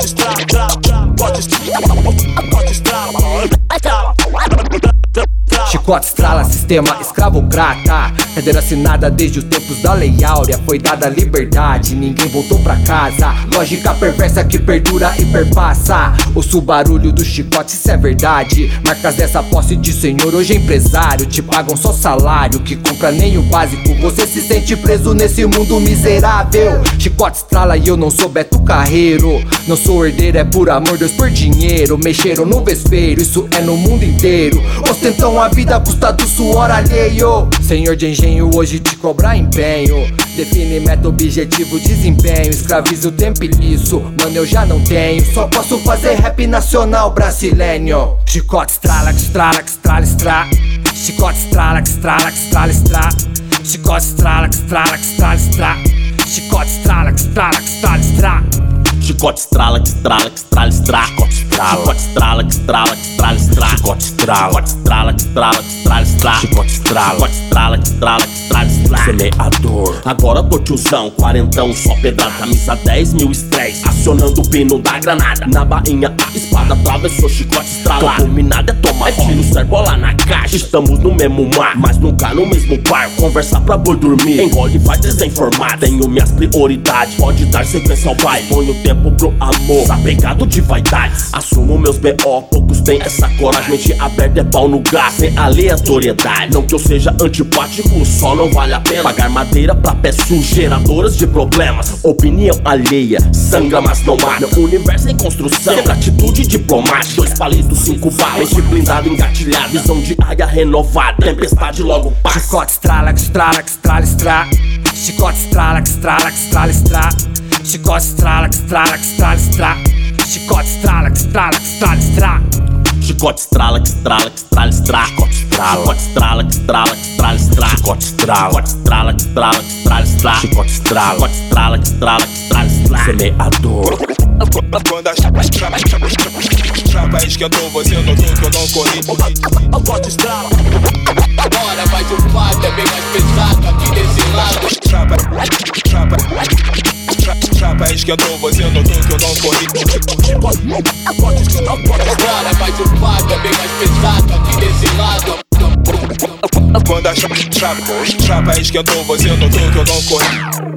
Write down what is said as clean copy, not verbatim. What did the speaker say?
Chicote estrala, sistema escravocrata. Cadeira assinada desde os tempos da Lei Áurea. Foi dada liberdade, ninguém voltou pra casa. Lógica perversa que perdura e perpassa. Ouço o barulho do chicote, isso é verdade. Marcas dessa posse de senhor, hoje é empresário. Te pagam só salário, que compra nem o básico. Você se sente preso nesse mundo miserável. Chicote estrala e eu não sou Beto Carreiro. Não sou herdeiro, é por amor, Deus por dinheiro. Mexeram no vespeiro, isso é no mundo inteiro. Ostentam a vida à custa do suor alheio. Senhor de engenho, hoje te cobra empenho. Define meta, objetivo, desempenho. Escraviza o tempo e isso, mano, eu já não tenho. Só posso fazer rap nacional brasileiro. Chicote estrala, estrala, estrala, estrala. Chicote estrala, estrala, estrala, estrala. Chicote estrala, estrala, estrala, estrala. Chicote estrala, estrala, estrala, estrala. Chicote estrala, estrala, estrala, estrala. Chicote estrala, estrala, estrala, estrala. Chicote estrala, estrala, estrala, estrala, estrala. Chicote estrala, estrala, estrala, estrala, estrala. Semeador. Agora tô tiozão, quarentão, só pedrada. Camisa 10 mil estresse, acionando o pino da granada. Na bainha a espada atravessou, chicote estrala. Tô combinado é tomar tiro, servo lá na caixa. Estamos no mesmo mar, mas nunca no mesmo bar. Conversar pra boi dormir, engole e vai desinformar. Tenho minhas prioridades, pode dar sequência ao baile. Ponho tempo pro amor, apegado de vaidades. Assumo meus B.O., poucos têm essa coragem. Mente aberta é pau no gás, sem aleatoriedade. Não que eu seja antipático, só não vale a pena pagar madeira pra pés sujos, geradoras de problemas. Opinião alheia, sangra mas não mata. Meu universo em construção, sempre atitude diplomática. 2 palitos, 5 balas, mente blindado, engatilhado. Visão de área renovada, tempestade logo passa. Chicote estrala, estrala, estrala, estrala. Chicote estrala, estrala, estrala, estrala. Chicote estrala, estrala, estrala, estrala. Chicote estrala, estrala, estrala, estrala. Chicote estrala, estrala, estrala, estrala. Chicote estrala, estrala, estrala, estrala. Chicote estrala, estrala, estrala, estrala, estrala. Chicote estrala, estrala, estrala, estrala, estrala. Semeador. Quando a chapa esquentou, você notou que eu não corri. Chicote estrala. Agora vai do fato, é bem mais pesado aqui desse lado. Chapa esquentou, você notou que eu não corri. Agora vai do fato, é bem mais pesado aqui desse lado. Quando a chapa esquentou, você notou que eu não corri.